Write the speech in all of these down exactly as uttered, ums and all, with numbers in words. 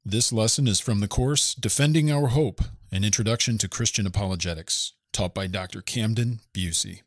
This lesson is from the course Defending Our Hope, an Introduction to Christian Apologetics, taught by Doctor Camden Busey.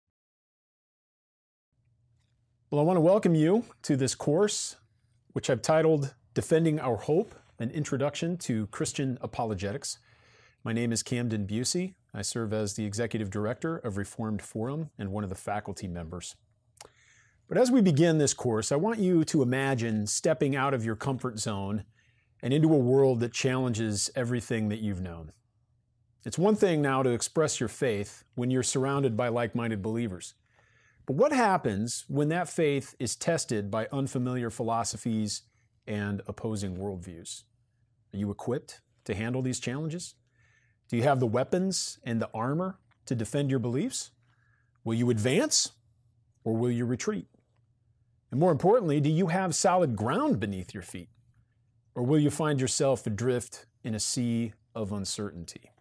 Well, I want to welcome you to this course, which I've titled Defending Our Hope, an Introduction to Christian Apologetics. My name is Camden Busey. I serve as the Executive Director of Reformed Forum and one of the faculty members. But as we begin this course, I want you to imagine stepping out of your comfort zone and into a world that challenges everything that you've known. It's one thing now to express your faith when you're surrounded by like-minded believers. But what happens when that faith is tested by unfamiliar philosophies and opposing worldviews? Are you equipped to handle these challenges? Do you have the weapons and the armor to defend your beliefs? Will you advance or will you retreat? And more importantly, do you have solid ground beneath your feet? Or will you find yourself adrift in a sea of uncertainty?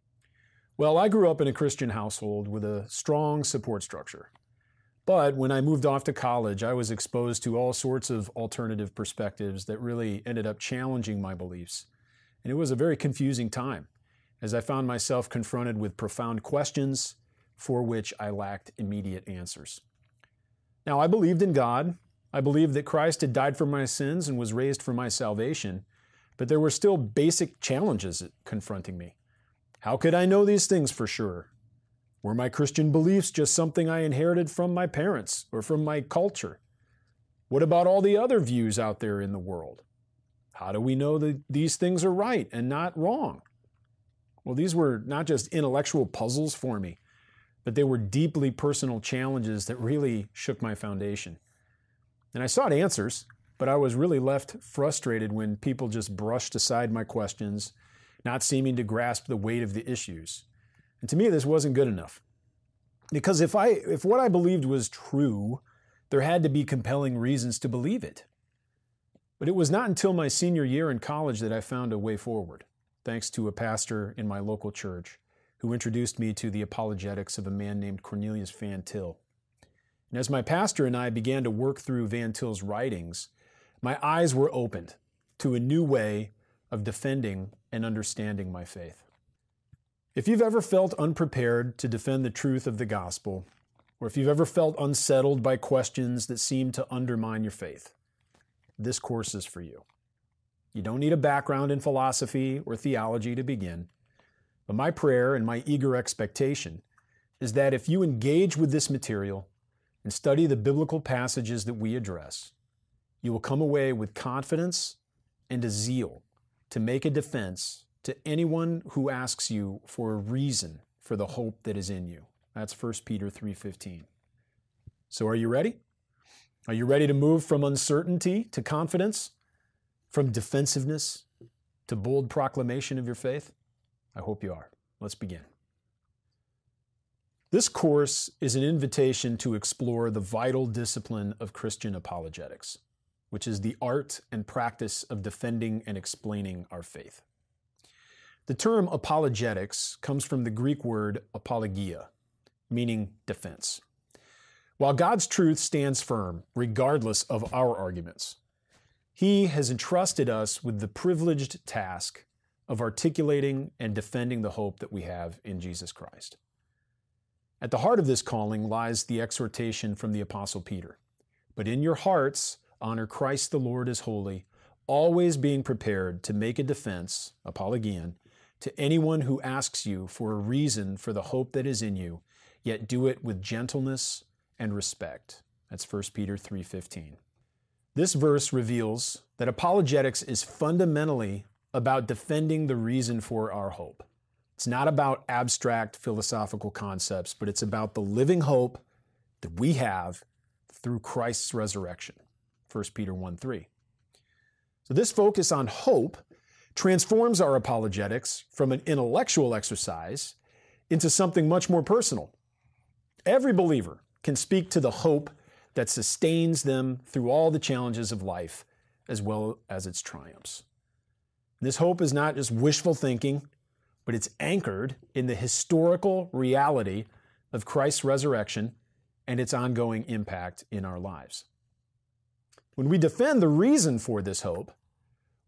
Well, I grew up in a Christian household with a strong support structure. But when I moved off to college, I was exposed to all sorts of alternative perspectives that really ended up challenging my beliefs. And it was a very confusing time, as I found myself confronted with profound questions for which I lacked immediate answers. Now, I believed in God. I believed that Christ had died for my sins and was raised for my salvation, but there were still basic challenges confronting me. How could I know these things for sure? Were my Christian beliefs just something I inherited from my parents or from my culture? What about all the other views out there in the world? How do we know that these things are right and not wrong? Well, these were not just intellectual puzzles for me, but they were deeply personal challenges that really shook my foundation. And I sought answers, but I was really left frustrated when people just brushed aside my questions, not seeming to grasp the weight of the issues. And to me, this wasn't good enough. Because if I, if what I believed was true, there had to be compelling reasons to believe it. But it was not until my senior year in college that I found a way forward, thanks to a pastor in my local church who introduced me to the apologetics of a man named Cornelius Van Til. And as my pastor and I began to work through Van Til's writings, my eyes were opened to a new way of defending and understanding my faith. If you've ever felt unprepared to defend the truth of the gospel, or if you've ever felt unsettled by questions that seem to undermine your faith, this course is for you. You don't need a background in philosophy or theology to begin. But my prayer and my eager expectation is that if you engage with this material and study the biblical passages that we address, you will come away with confidence and a zeal to make a defense to anyone who asks you for a reason for the hope that is in you. That's First Peter three fifteen. So are you ready? Are you ready to move from uncertainty to confidence, from defensiveness to bold proclamation of your faith? I hope you are. Let's begin. This course is an invitation to explore the vital discipline of Christian apologetics, which is the art and practice of defending and explaining our faith. The term apologetics comes from the Greek word apologia, meaning defense. While God's truth stands firm, regardless of our arguments, He has entrusted us with the privileged task of articulating and defending the hope that we have in Jesus Christ. At the heart of this calling lies the exhortation from the Apostle Peter. But in your hearts, honor Christ the Lord as holy, always being prepared to make a defense, apologian, to anyone who asks you for a reason for the hope that is in you, yet do it with gentleness and respect. That's First Peter three fifteen. This verse reveals that apologetics is fundamentally about defending the reason for our hope. It's not about abstract philosophical concepts, but it's about the living hope that we have through Christ's resurrection. First Peter one three. So this focus on hope transforms our apologetics from an intellectual exercise into something much more personal. Every believer can speak to the hope that sustains them through all the challenges of life as well as its triumphs. This hope is not just wishful thinking, but it's anchored in the historical reality of Christ's resurrection and its ongoing impact in our lives. When we defend the reason for this hope,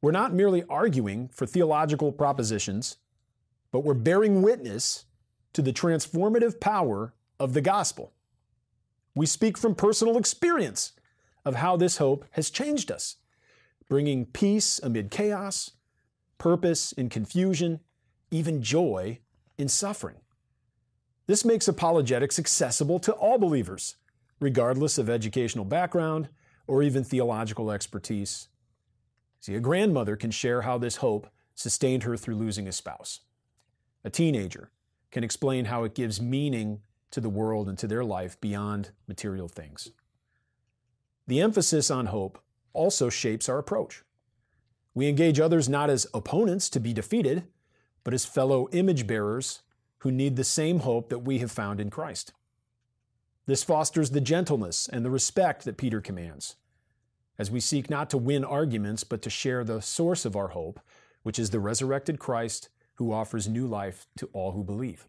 we're not merely arguing for theological propositions, but we're bearing witness to the transformative power of the gospel. We speak from personal experience of how this hope has changed us, bringing peace amid chaos, purpose in confusion, even joy in suffering. This makes apologetics accessible to all believers, regardless of educational background or even theological expertise. See, a grandmother can share how this hope sustained her through losing a spouse. A teenager can explain how it gives meaning to the world and to their life beyond material things. The emphasis on hope also shapes our approach. We engage others not as opponents to be defeated, but as fellow image bearers who need the same hope that we have found in Christ. This fosters the gentleness and the respect that Peter commands, as we seek not to win arguments, but to share the source of our hope, which is the resurrected Christ who offers new life to all who believe.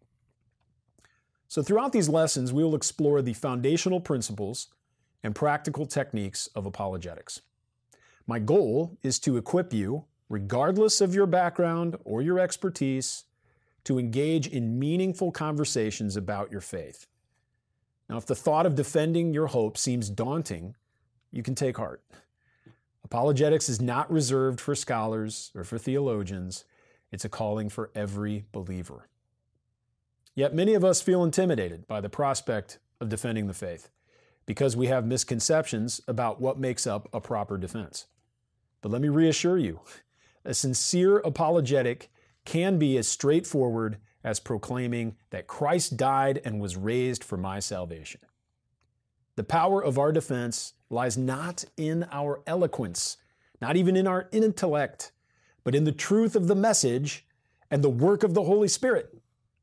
So throughout these lessons, we will explore the foundational principles and practical techniques of apologetics. My goal is to equip you, regardless of your background or your expertise, to engage in meaningful conversations about your faith. Now, if the thought of defending your hope seems daunting, you can take heart. Apologetics is not reserved for scholars or for theologians. It's a calling for every believer. Yet many of us feel intimidated by the prospect of defending the faith because we have misconceptions about what makes up a proper defense. But let me reassure you, a sincere apologetic can be as straightforward as proclaiming that Christ died and was raised for my salvation. The power of our defense lies not in our eloquence, not even in our intellect, but in the truth of the message and the work of the Holy Spirit.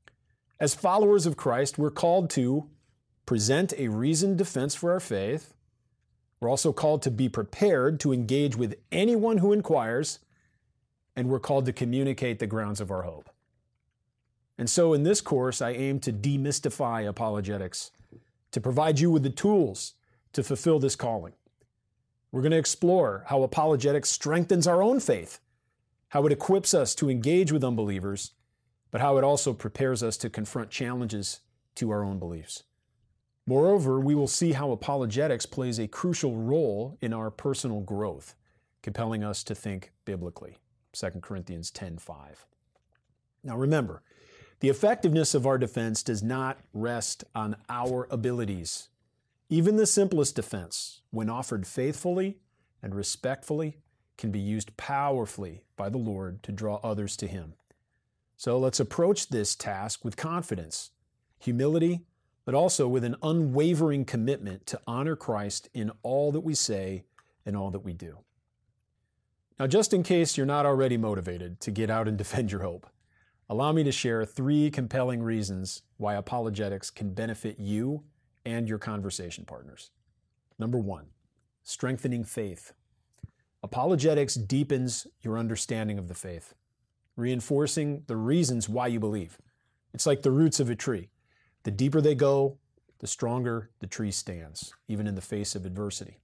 As followers of Christ, we're called to present a reasoned defense for our faith. We're also called to be prepared to engage with anyone who inquires, and we're called to communicate the grounds of our hope. And so in this course, I aim to demystify apologetics, to provide you with the tools to fulfill this calling. We're going to explore how apologetics strengthens our own faith, how it equips us to engage with unbelievers, but how it also prepares us to confront challenges to our own beliefs. Moreover, we will see how apologetics plays a crucial role in our personal growth, compelling us to think biblically. Second Corinthians ten five. Now remember, the effectiveness of our defense does not rest on our abilities. Even the simplest defense, when offered faithfully and respectfully, can be used powerfully by the Lord to draw others to Him. So let's approach this task with confidence, humility, but also with an unwavering commitment to honor Christ in all that we say and all that we do. Now, just in case you're not already motivated to get out and defend your hope, allow me to share three compelling reasons why apologetics can benefit you and your conversation partners. Number one, strengthening faith. Apologetics deepens your understanding of the faith, reinforcing the reasons why you believe. It's like the roots of a tree. The deeper they go, the stronger the tree stands, even in the face of adversity.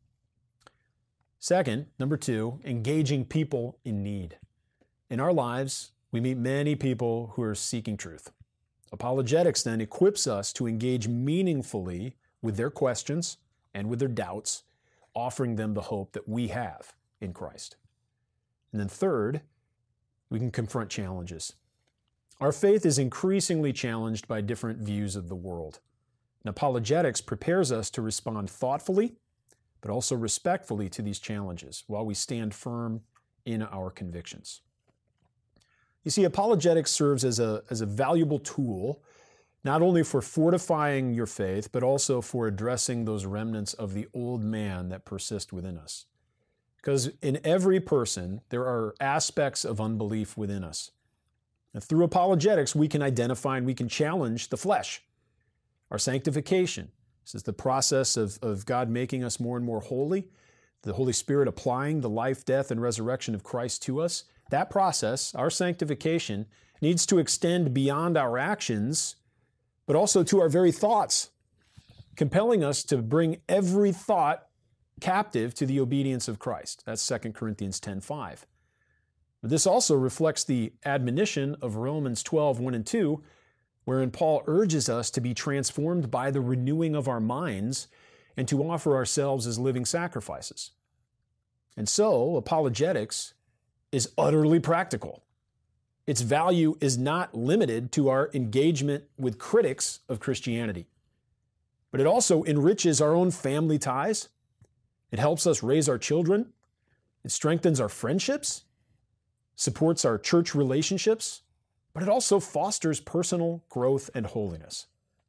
Second, number two, engaging people in need. In our lives, we meet many people who are seeking truth. Apologetics then equips us to engage meaningfully with their questions and with their doubts, offering them the hope that we have in Christ. And then third, we can confront challenges. Our faith is increasingly challenged by different views of the world. And apologetics prepares us to respond thoughtfully, but also respectfully to these challenges while we stand firm in our convictions. You see, apologetics serves as a, as a valuable tool, not only for fortifying your faith, but also for addressing those remnants of the old man that persist within us. Because in every person, there are aspects of unbelief within us. And through apologetics, we can identify and we can challenge the flesh. Our sanctification, this is the process of, of God making us more and more holy, the Holy Spirit applying the life, death, and resurrection of Christ to us. That process, our sanctification, needs to extend beyond our actions, but also to our very thoughts, compelling us to bring every thought captive to the obedience of Christ. That's Second Corinthians ten five. This also reflects the admonition of Romans twelve, one and two, wherein Paul urges us to be transformed by the renewing of our minds and to offer ourselves as living sacrifices. And so, apologetics is utterly practical. Its value is not limited to our engagement with critics of Christianity, but it also enriches our own family ties. It helps us raise our children. It strengthens our friendships, supports our church relationships, but it also fosters personal growth and holiness.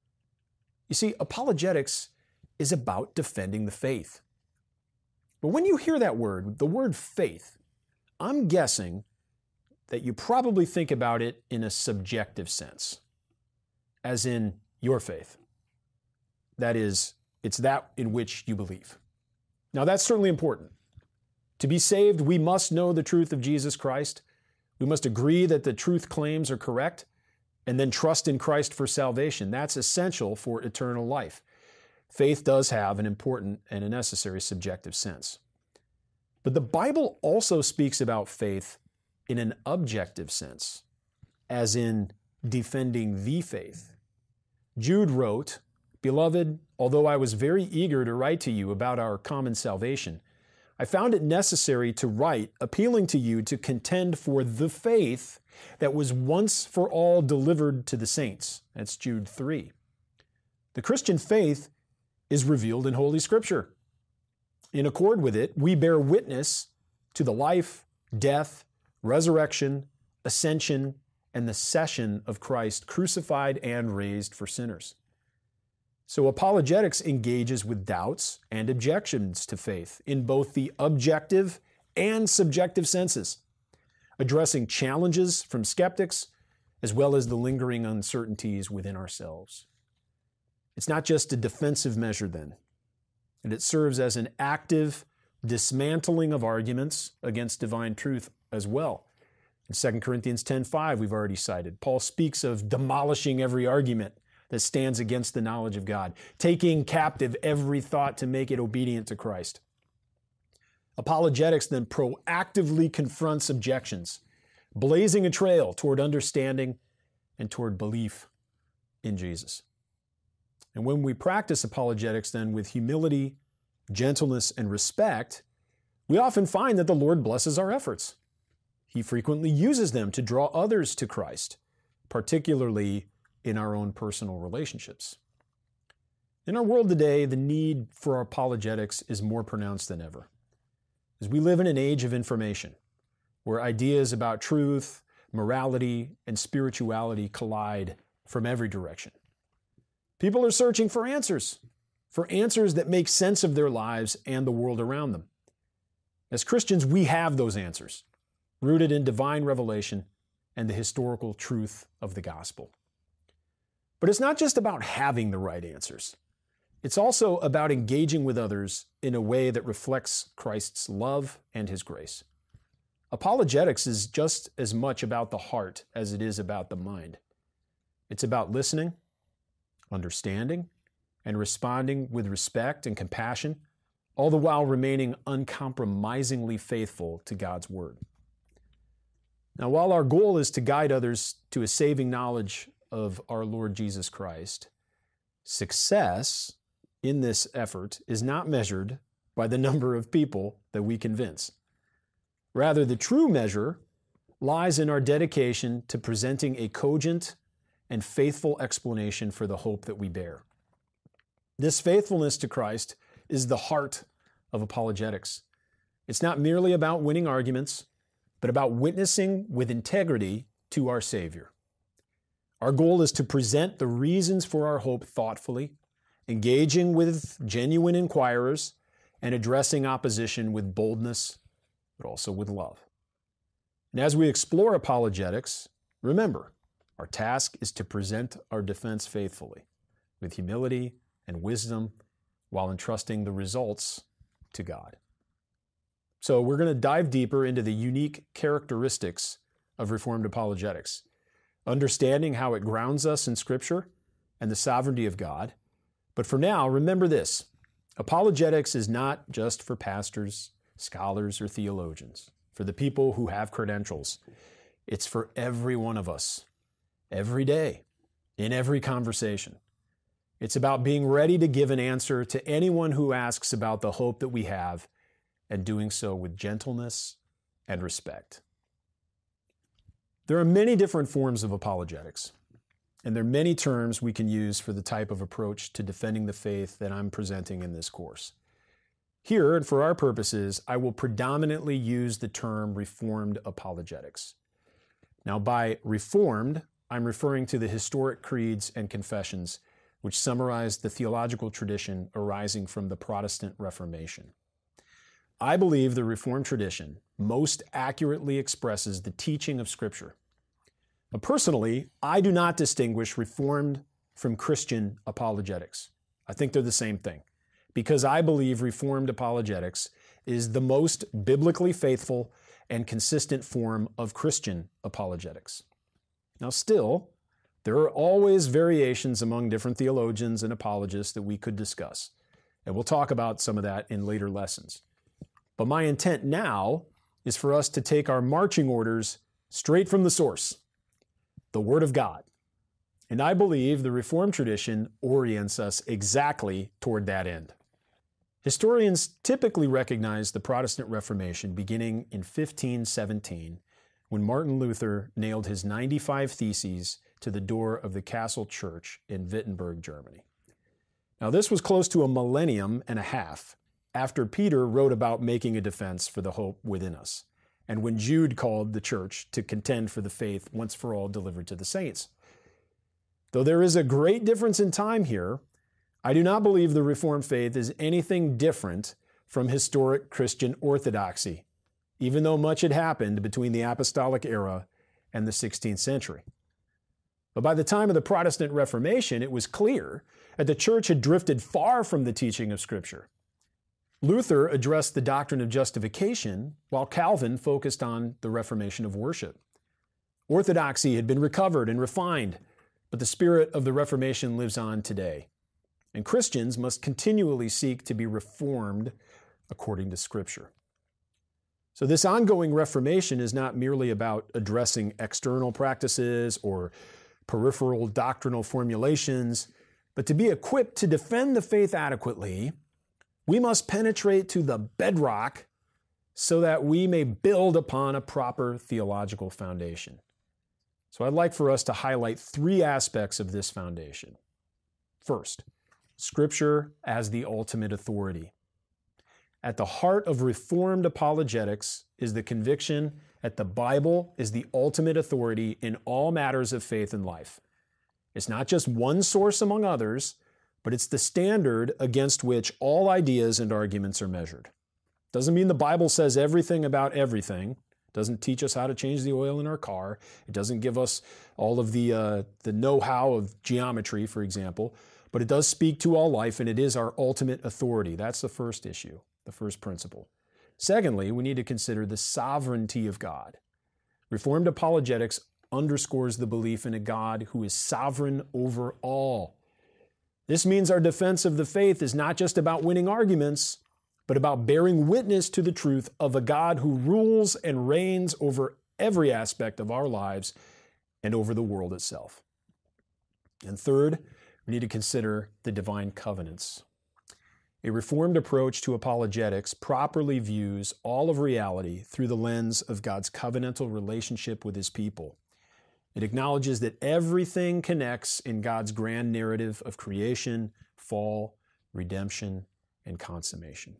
You see, apologetics is about defending the faith. But when you hear that word, the word faith, I'm guessing that you probably think about it in a subjective sense, as in your faith. That is, it's that in which you believe. Now, that's certainly important. To be saved, we must know the truth of Jesus Christ. We must agree that the truth claims are correct, and then trust in Christ for salvation. That's essential for eternal life. Faith does have an important and a necessary subjective sense. But the Bible also speaks about faith in an objective sense, as in defending the faith. Jude wrote, "Beloved, although I was very eager to write to you about our common salvation, I found it necessary to write, appealing to you to contend for the faith that was once for all delivered to the saints." That's Jude three. The Christian faith is revealed in Holy Scripture. In accord with it, we bear witness to the life, death, resurrection, ascension, and the session of Christ, crucified and raised for sinners. So apologetics engages with doubts and objections to faith in both the objective and subjective senses, addressing challenges from skeptics as well as the lingering uncertainties within ourselves. It's not just a defensive measure then, and it serves as an active dismantling of arguments against divine truth as well. In Second Corinthians ten five, we've already cited, Paul speaks of demolishing every argument that stands against the knowledge of God, taking captive every thought to make it obedient to Christ. Apologetics then proactively confronts objections, blazing a trail toward understanding and toward belief in Jesus. And when we practice apologetics then with humility, gentleness, and respect, we often find that the Lord blesses our efforts. He frequently uses them to draw others to Christ, particularly in our own personal relationships. In our world today, the need for apologetics is more pronounced than ever, as we live in an age of information, where ideas about truth, morality, and spirituality collide from every direction. People are searching for answers, for answers that make sense of their lives and the world around them. As Christians, we have those answers, rooted in divine revelation and the historical truth of the gospel. But it's not just about having the right answers. It's also about engaging with others in a way that reflects Christ's love and His grace. Apologetics is just as much about the heart as it is about the mind. It's about listening, understanding, and responding with respect and compassion, all the while remaining uncompromisingly faithful to God's Word. Now, while our goal is to guide others to a saving knowledge of our Lord Jesus Christ, success in this effort is not measured by the number of people that we convince. Rather, the true measure lies in our dedication to presenting a cogent and faithful explanation for the hope that we bear. This faithfulness to Christ is the heart of apologetics. It's not merely about winning arguments, but about witnessing with integrity to our Savior. Our goal is to present the reasons for our hope thoughtfully, engaging with genuine inquirers, and addressing opposition with boldness, but also with love. And as we explore apologetics, remember, our task is to present our defense faithfully, with humility and wisdom, while entrusting the results to God. So we're going to dive deeper into the unique characteristics of Reformed apologetics, understanding how it grounds us in Scripture and the sovereignty of God. But for now, remember this: apologetics is not just for pastors, scholars, or theologians. for the people who have credentials. It's for every one of us, every day, in every conversation. It's about being ready to give an answer to anyone who asks about the hope that we have, and doing so with gentleness and respect. There are many different forms of apologetics, and there are many terms we can use for the type of approach to defending the faith that I'm presenting in this course. Here, and for our purposes, I will predominantly use the term Reformed apologetics. Now, by Reformed, I'm referring to the historic creeds and confessions which summarize the theological tradition arising from the Protestant Reformation. I believe the Reformed tradition most accurately expresses the teaching of Scripture. But personally, I do not distinguish Reformed from Christian apologetics. I think they're the same thing, because I believe Reformed apologetics is the most biblically faithful and consistent form of Christian apologetics. Now, still, there are always variations among different theologians and apologists that we could discuss, and we'll talk about some of that in later lessons. But my intent now is for us to take our marching orders straight from the source, the Word of God. And I believe the Reformed tradition orients us exactly toward that end. Historians typically recognize the Protestant Reformation beginning in fifteen seventeen, when Martin Luther nailed his ninety-five Theses to the door of the Castle Church in Wittenberg, Germany. Now, this was close to a millennium and a half after Peter wrote about making a defense for the hope within us, and when Jude called the church to contend for the faith once for all delivered to the saints. Though there is a great difference in time here, I do not believe the Reformed faith is anything different from historic Christian orthodoxy, even though much had happened between the apostolic era and the sixteenth century. But by the time of the Protestant Reformation, it was clear that the church had drifted far from the teaching of Scripture. Luther addressed the doctrine of justification, while Calvin focused on the reformation of worship. Orthodoxy had been recovered and refined, but the spirit of the Reformation lives on today. And Christians must continually seek to be reformed according to Scripture. So this ongoing reformation is not merely about addressing external practices or peripheral doctrinal formulations, but to be equipped to defend the faith adequately, we must penetrate to the bedrock so that we may build upon a proper theological foundation. So I'd like for us to highlight three aspects of this foundation. First, Scripture as the ultimate authority. At the heart of Reformed apologetics is the conviction that the Bible is the ultimate authority in all matters of faith and life. It's not just one source among others, but it's the standard against which all ideas and arguments are measured. Doesn't mean the Bible says everything about everything. It doesn't teach us how to change the oil in our car. It doesn't give us all of the, uh, the know-how of geometry, for example, but it does speak to all life, and it is our ultimate authority. That's the first issue, the first principle. Secondly, we need to consider the sovereignty of God. Reformed apologetics underscores the belief in a God who is sovereign over all. This means our defense of the faith is not just about winning arguments, but about bearing witness to the truth of a God who rules and reigns over every aspect of our lives and over the world itself. And third, we need to consider the divine covenants. A Reformed approach to apologetics properly views all of reality through the lens of God's covenantal relationship with His people. It acknowledges that everything connects in God's grand narrative of creation, fall, redemption, and consummation.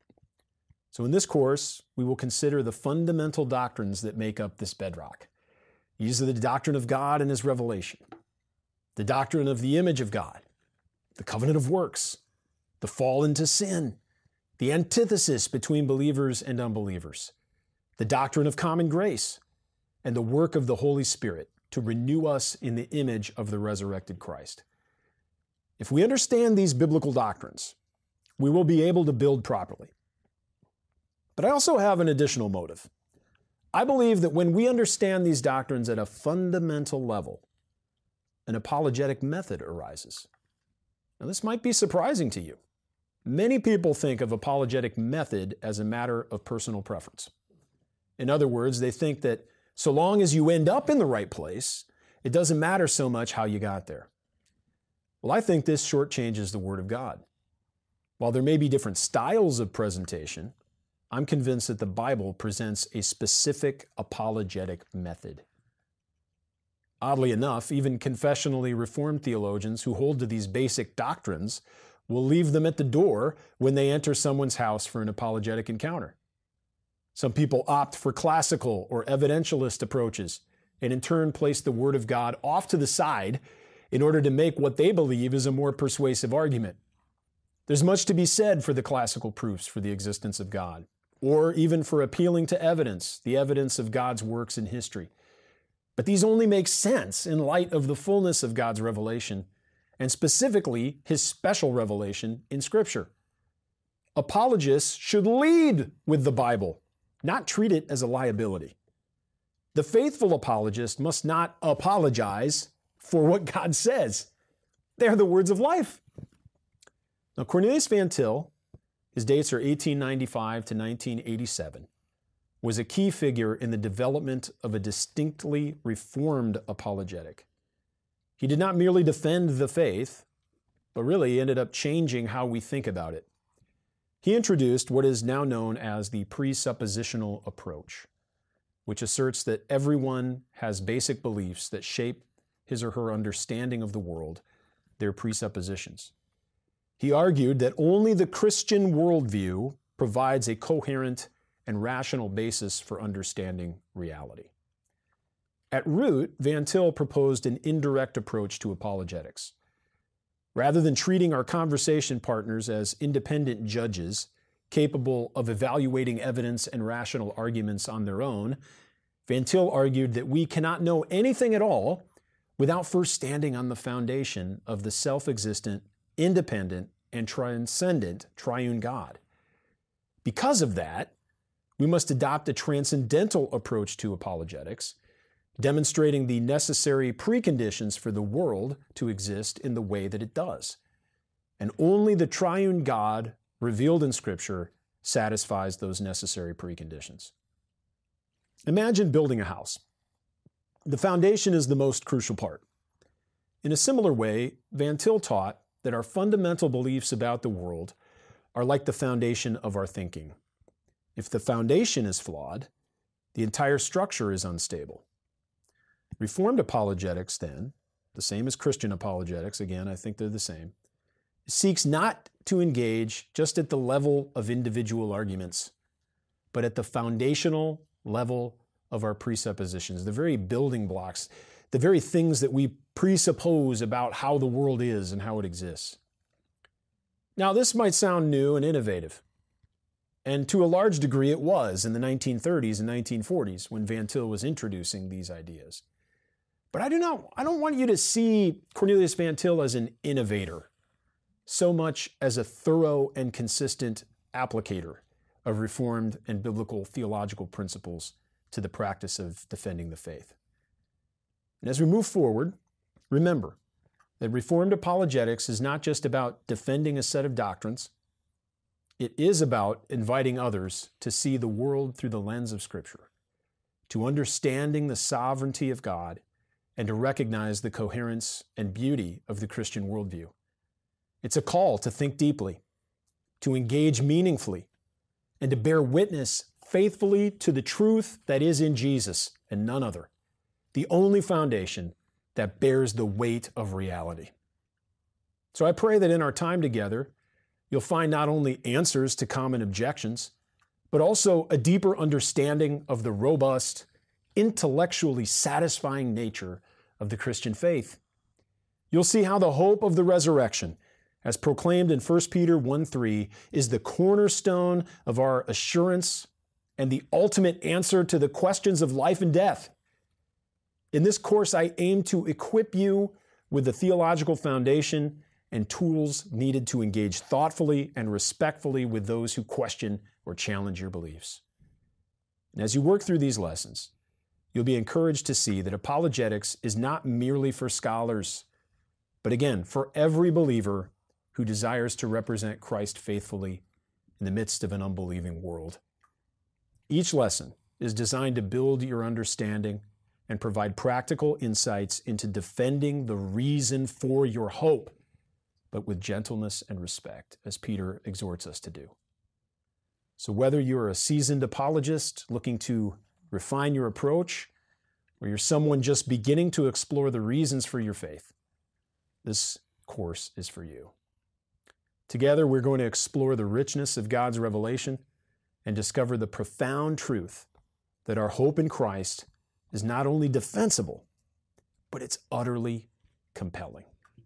So in this course, we will consider the fundamental doctrines that make up this bedrock. These are the doctrine of God and His revelation, the doctrine of the image of God, the covenant of works, the fall into sin, the antithesis between believers and unbelievers, the doctrine of common grace, and the work of the Holy Spirit to renew us in the image of the resurrected Christ. If we understand these biblical doctrines, we will be able to build properly. But I also have an additional motive. I believe that when we understand these doctrines at a fundamental level, an apologetic method arises. Now, this might be surprising to you. Many people think of apologetic method as a matter of personal preference. In other words, they think that so long as you end up in the right place, it doesn't matter so much how you got there. Well, I think this shortchanges the Word of God. While there may be different styles of presentation, I'm convinced that the Bible presents a specific apologetic method. Oddly enough, even confessionally reformed theologians who hold to these basic doctrines will leave them at the door when they enter someone's house for an apologetic encounter. Some people opt for classical or evidentialist approaches and in turn place the Word of God off to the side in order to make what they believe is a more persuasive argument. There's much to be said for the classical proofs for the existence of God, or even for appealing to evidence, the evidence of God's works in history. But these only make sense in light of the fullness of God's revelation, and specifically His special revelation in Scripture. Apologists should lead with the Bible, not treat it as a liability. The faithful apologist must not apologize for what God says. They're the words of life. Now, Cornelius Van Til, his dates are eighteen ninety-five to nineteen eighty-seven, was a key figure in the development of a distinctly reformed apologetic. He did not merely defend the faith, but really ended up changing how we think about it. He introduced what is now known as the presuppositional approach, which asserts that everyone has basic beliefs that shape his or her understanding of the world, their presuppositions. He argued that only the Christian worldview provides a coherent and rational basis for understanding reality. At root, Van Til proposed an indirect approach to apologetics. Rather than treating our conversation partners as independent judges capable of evaluating evidence and rational arguments on their own, Van Til argued that we cannot know anything at all without first standing on the foundation of the self-existent, independent, and transcendent triune God. Because of that, we must adopt a transcendental approach to apologetics, demonstrating the necessary preconditions for the world to exist in the way that it does. And only the triune God revealed in Scripture satisfies those necessary preconditions. Imagine building a house. The foundation is the most crucial part. In a similar way, Van Til taught that our fundamental beliefs about the world are like the foundation of our thinking. If the foundation is flawed, the entire structure is unstable. Reformed apologetics, then, the same as Christian apologetics, again, I think they're the same, seeks not to engage just at the level of individual arguments, but at the foundational level of our presuppositions, the very building blocks, the very things that we presuppose about how the world is and how it exists. Now, this might sound new and innovative, and to a large degree it was in the nineteen thirties and nineteen forties when Van Til was introducing these ideas. But I do not, I don't want you to see Cornelius Van Til as an innovator, so much as a thorough and consistent applicator of Reformed and biblical theological principles to the practice of defending the faith. And as we move forward, remember that Reformed apologetics is not just about defending a set of doctrines. It is about inviting others to see the world through the lens of Scripture, to understanding the sovereignty of God, and to recognize the coherence and beauty of the Christian worldview. It's a call to think deeply, to engage meaningfully, and to bear witness faithfully to the truth that is in Jesus and none other, the only foundation that bears the weight of reality. So I pray that in our time together, you'll find not only answers to common objections, but also a deeper understanding of the robust, intellectually satisfying nature of the Christian faith. You'll see how the hope of the resurrection, as proclaimed in First Peter one three, is the cornerstone of our assurance and the ultimate answer to the questions of life and death. In this course, I aim to equip you with the theological foundation and tools needed to engage thoughtfully and respectfully with those who question or challenge your beliefs. And as you work through these lessons, you'll be encouraged to see that apologetics is not merely for scholars, but again, for every believer who desires to represent Christ faithfully in the midst of an unbelieving world. Each lesson is designed to build your understanding and provide practical insights into defending the reason for your hope, but with gentleness and respect, as Peter exhorts us to do. So whether you're a seasoned apologist looking to refine your approach, or you're someone just beginning to explore the reasons for your faith, this course is for you. Together, we're going to explore the richness of God's revelation and discover the profound truth that our hope in Christ is not only defensible, but it's utterly compelling.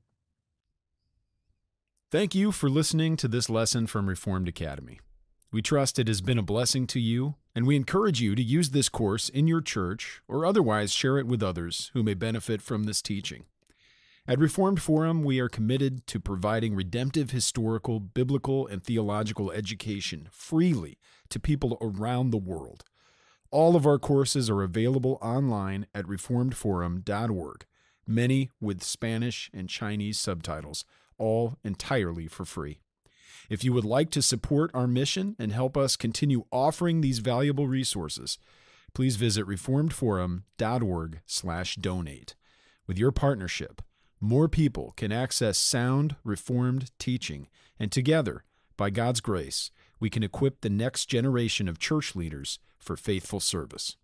Thank you for listening to this lesson from Reformed Academy. We trust it has been a blessing to you, and we encourage you to use this course in your church or otherwise share it with others who may benefit from this teaching. At Reformed Forum, we are committed to providing redemptive historical, biblical, and theological education freely to people around the world. All of our courses are available online at reformed forum dot org, many with Spanish and Chinese subtitles, all entirely for free. If you would like to support our mission and help us continue offering these valuable resources, please visit reformed forum dot org slash donate. With your partnership, more people can access sound, Reformed teaching, and together, by God's grace, we can equip the next generation of church leaders for faithful service.